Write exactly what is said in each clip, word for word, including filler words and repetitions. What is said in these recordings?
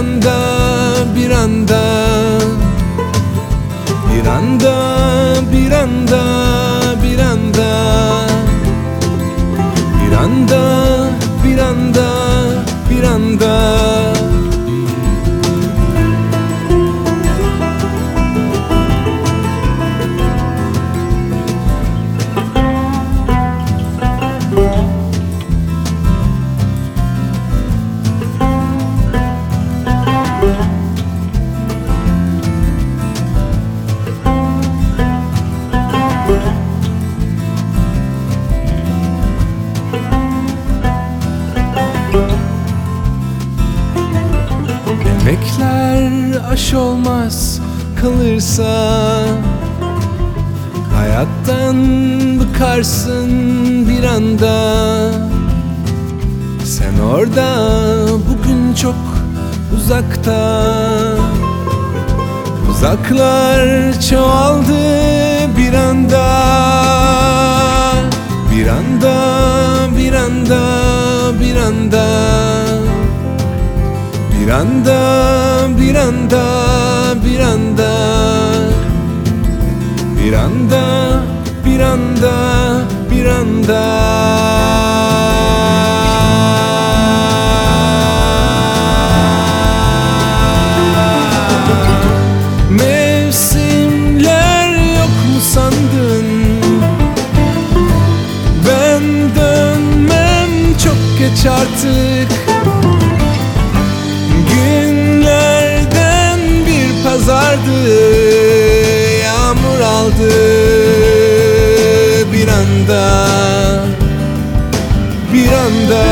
anda, bir anda, bir anda, bir anda, bir anda, bir anda, bir anda, bir anda. Emekler aş olmaz kalırsa, hayattan bıkarsın bir anda. Sen orada, bugün çok uzakta. Uzaklar çoğaldı bir anda, bir anda, bir anda, bir anda, bir anda, bir anda, bir anda, bir anda, bir anda, bir anda. Mevsimler yok mu sandın? Ben dönmem, çok geç artık. Günlerden bir pazardı, yağmur aldı bir anda, bir anda,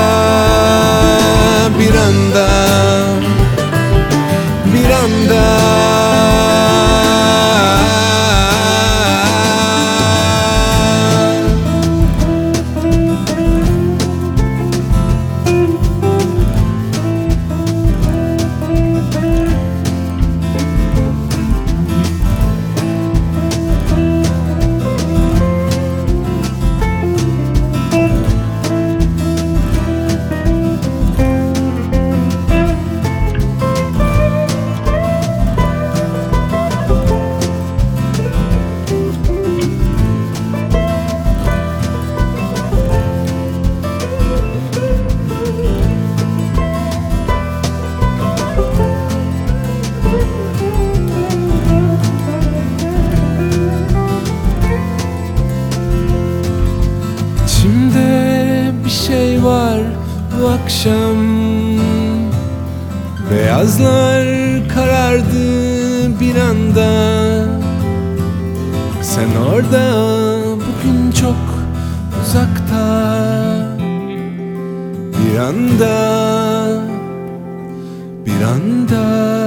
bir anda, bir anda. Şey var bu akşam, beyazlar karardı bir anda. Sen orada, bugün çok uzakta. Bir anda, bir anda.